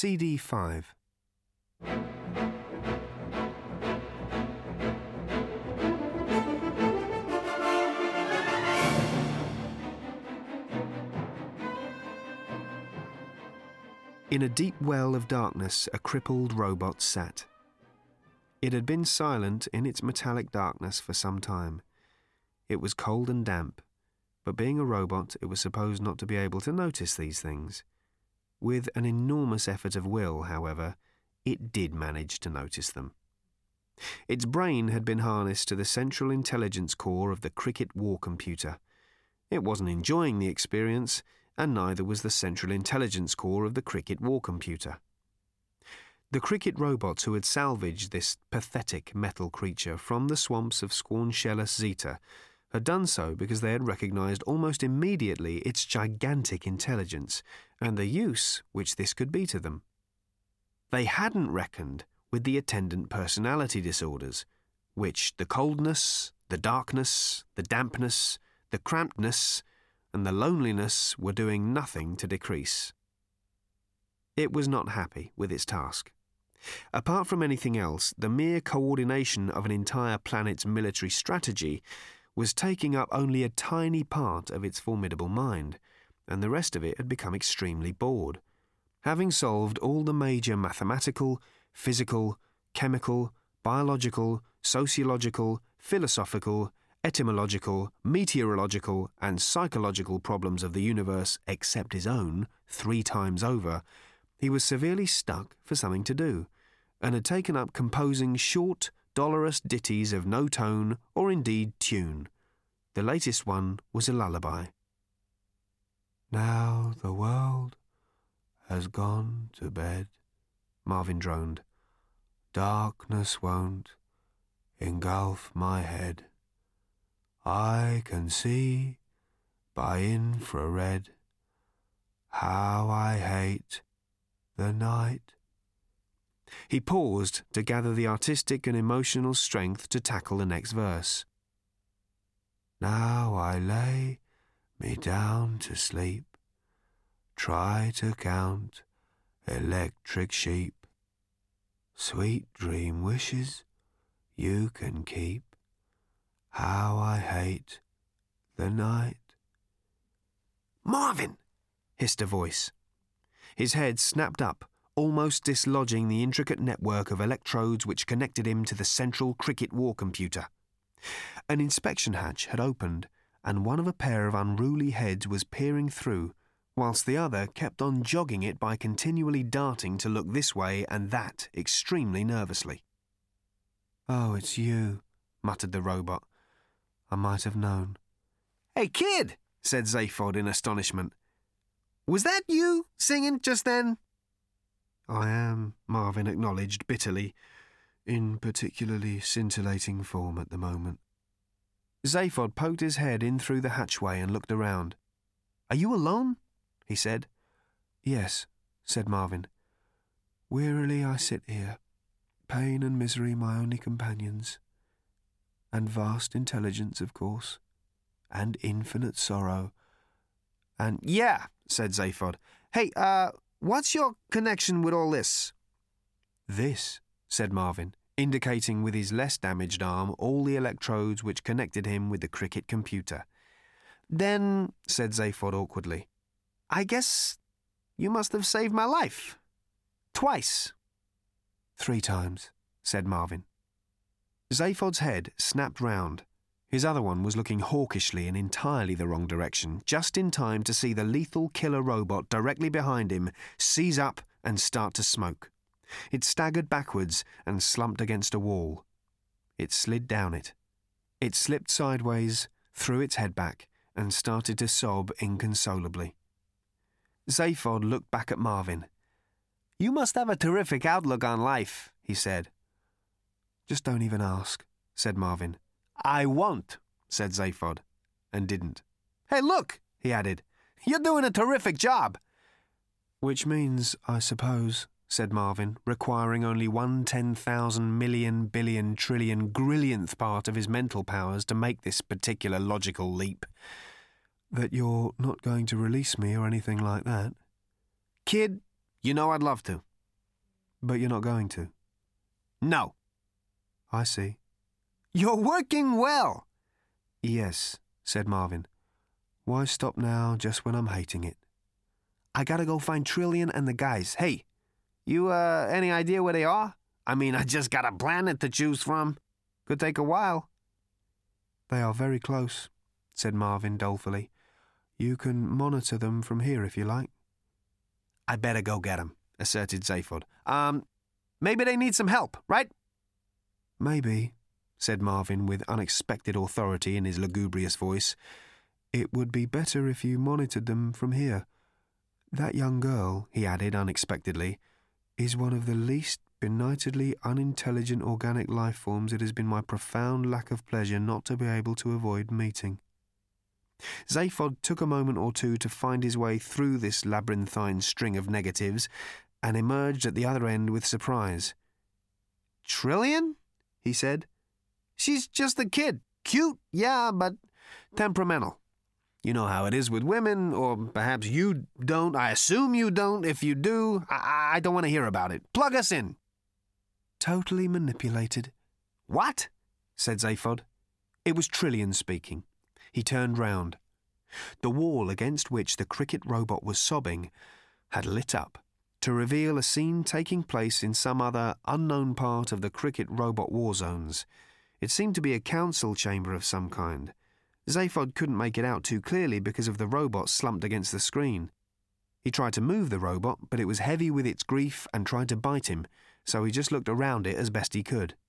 CD5. In a deep well of darkness, a crippled robot sat. It had been silent in its metallic darkness for some time. It was cold and damp, but being a robot, it was supposed not to be able to notice these things. With an enormous effort of will, however, it did manage to notice them. Its brain had been harnessed to the central intelligence core of the Cricket war computer. It wasn't enjoying the experience, and neither was the central intelligence core of the Cricket war computer. The Cricket robots who had salvaged this pathetic metal creature from the swamps of Squarnshellus Zeta had done so because they had recognized almost immediately its gigantic intelligence and the use which this could be to them. They hadn't reckoned with the attendant personality disorders, which the coldness, the darkness, the dampness, the crampedness, and the loneliness were doing nothing to decrease. It was not happy with its task. Apart from anything else, the mere coordination of an entire planet's military strategy was taking up only a tiny part of its formidable mind, and the rest of it had become extremely bored. Having solved all the major mathematical, physical, chemical, biological, sociological, philosophical, etymological, meteorological, and psychological problems of the universe except his own 3 times over, he was severely stuck for something to do, and had taken up composing short, dolorous ditties of no tone or indeed tune. The latest one was a lullaby. "Now the world has gone to bed," Marvin droned. "Darkness won't engulf my head. I can see by infrared how I hate the night." He paused to gather the artistic and emotional strength to tackle the next verse. "Now I lay me down to sleep, try to count electric sheep. Sweet dream wishes you can keep. How I hate the night." "Marvin!" hissed a voice. His head snapped up, almost dislodging the intricate network of electrodes which connected him to the central Cricket war computer. An inspection hatch had opened, and one of a pair of unruly heads was peering through, whilst the other kept on jogging it by continually darting to look this way and that extremely nervously. "Oh, it's you," muttered the robot. "I might have known." "Hey, kid!" said Zaphod in astonishment. "Was that you singing just then?" "I am," Marvin acknowledged bitterly, "in particularly scintillating form at the moment." Zaphod poked his head in through the hatchway and looked around. "Are you alone?" he said. "Yes," said Marvin. "Wearily I sit here, pain and misery my only companions, and vast intelligence, of course, and infinite sorrow, and—" "Yeah," said Zaphod. "Hey, what's your connection with all this?" "This," said Marvin, indicating with his less damaged arm all the electrodes which connected him with the Cricket computer. "Then," said Zaphod awkwardly, "I guess you must have saved my life. Twice." "3 times, said Marvin. Zaphod's head snapped round. His other one was looking hawkishly in entirely the wrong direction, just in time to see the lethal killer robot directly behind him seize up and start to smoke. It staggered backwards and slumped against a wall. It slid down it. It slipped sideways, threw its head back, and started to sob inconsolably. Zaphod looked back at Marvin. "You must have a terrific outlook on life," he said. "Just don't even ask," said Marvin. "I won't," said Zaphod, and didn't. "Hey, look," he added. "You're doing a terrific job." "Which means, I suppose," said Marvin, requiring only 1/10,000 million billion trillion grillionth part of his mental powers to make this particular logical leap, "that you're not going to release me or anything like that." "Kid, you know I'd love to," But you're not going to? No. I see. You're working well. Yes, said Marvin. Why stop now just when I'm hating it? I gotta go find Trillian and the guys. Hey, you, any idea where they are? I mean, I just got a planet to choose from. Could take a while. They are very close, said Marvin dolefully. You can monitor them from here if you like. I better go get 'em, asserted Zaphod. Maybe they need some help, right? Maybe, said Marvin with unexpected authority in his lugubrious voice. It would be better if you monitored them from here. That young girl, he added unexpectedly, is one of the least benightedly unintelligent organic life forms it has been my profound lack of pleasure not to be able to avoid meeting. Zaphod took a moment or two to find his way through this labyrinthine string of negatives and emerged at the other end with surprise. Trillian? He said. She's just a kid. Cute, yeah, but temperamental. You know how it is with women, or perhaps you don't. I assume you don't. If you do, I don't want to hear about it. Plug us in. Totally manipulated. What? Said Zaphod. It was Trillian speaking. He turned round. The wall against which the cricket robot was sobbing had lit up to reveal a scene taking place in some other unknown part of the cricket robot war zones. It seemed to be a council chamber of some kind. Zaphod couldn't make it out too clearly because of the robot slumped against the screen. He tried to move the robot, but it was heavy with its grief and tried to bite him, so he just looked around it as best he could.